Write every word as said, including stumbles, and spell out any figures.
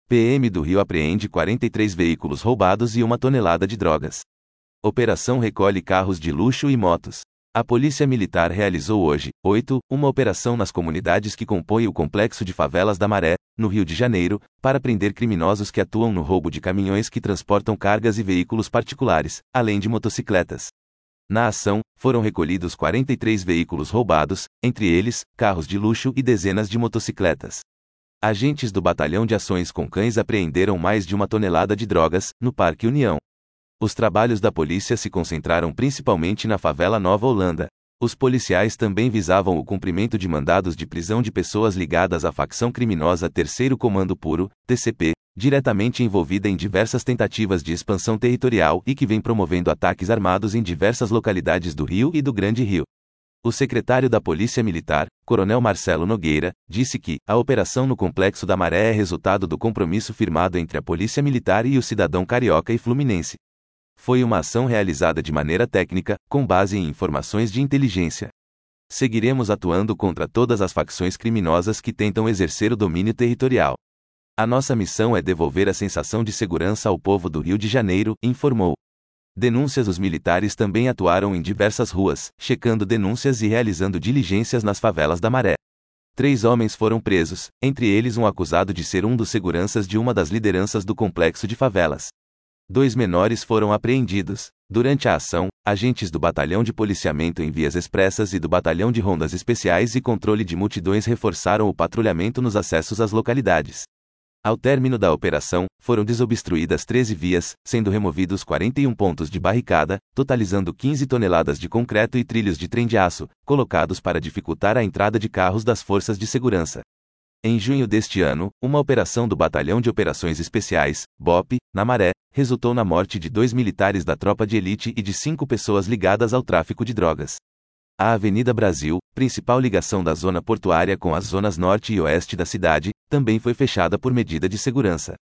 P M do Rio apreende quarenta e três veículos roubados e uma tonelada de drogas. Operação recolhe carros de luxo e motos. A Polícia Militar realizou hoje, oito, uma operação nas comunidades que compõem o complexo de favelas da Maré, no Rio de Janeiro, para prender criminosos que atuam no roubo de caminhões que transportam cargas e veículos particulares, além de motocicletas. Na ação, foram recolhidos quarenta e três veículos roubados, entre eles, carros de luxo e dezenas de motocicletas. Agentes do Batalhão de Ações com Cães apreenderam mais de uma tonelada de drogas, no Parque União. Os trabalhos da polícia se concentraram principalmente na favela Nova Holanda. Os policiais também visavam o cumprimento de mandados de prisão de pessoas ligadas à facção criminosa Terceiro Comando Puro, T C P, diretamente envolvida em diversas tentativas de expansão territorial e que vem promovendo ataques armados em diversas localidades do Rio e do Grande Rio. O secretário da Polícia Militar, Coronel Marcelo Nogueira, disse que a operação no Complexo da Maré é resultado do compromisso firmado entre a Polícia Militar e o cidadão carioca e fluminense. Foi uma ação realizada de maneira técnica, com base em informações de inteligência. Seguiremos atuando contra todas as facções criminosas que tentam exercer o domínio territorial. A nossa missão é devolver a sensação de segurança ao povo do Rio de Janeiro, informou. Denúncias. Os militares também atuaram em diversas ruas, checando denúncias e realizando diligências nas favelas da Maré. Três homens foram presos, entre eles um acusado de ser um dos seguranças de uma das lideranças do complexo de favelas. Dois menores foram apreendidos. Durante a ação, agentes do Batalhão de Policiamento em Vias Expressas e do Batalhão de Rondas Especiais e Controle de Multidões reforçaram o patrulhamento nos acessos às localidades. Ao término da operação, foram desobstruídas treze vias, sendo removidos quarenta e um pontos de barricada, totalizando quinze toneladas de concreto e trilhos de trem de aço, colocados para dificultar a entrada de carros das forças de segurança. Em junho deste ano, uma operação do Batalhão de Operações Especiais, B O P, na Maré, resultou na morte de dois militares da tropa de elite e de cinco pessoas ligadas ao tráfico de drogas. A Avenida Brasil, principal ligação da zona portuária com as zonas norte e oeste da cidade, também foi fechada por medida de segurança.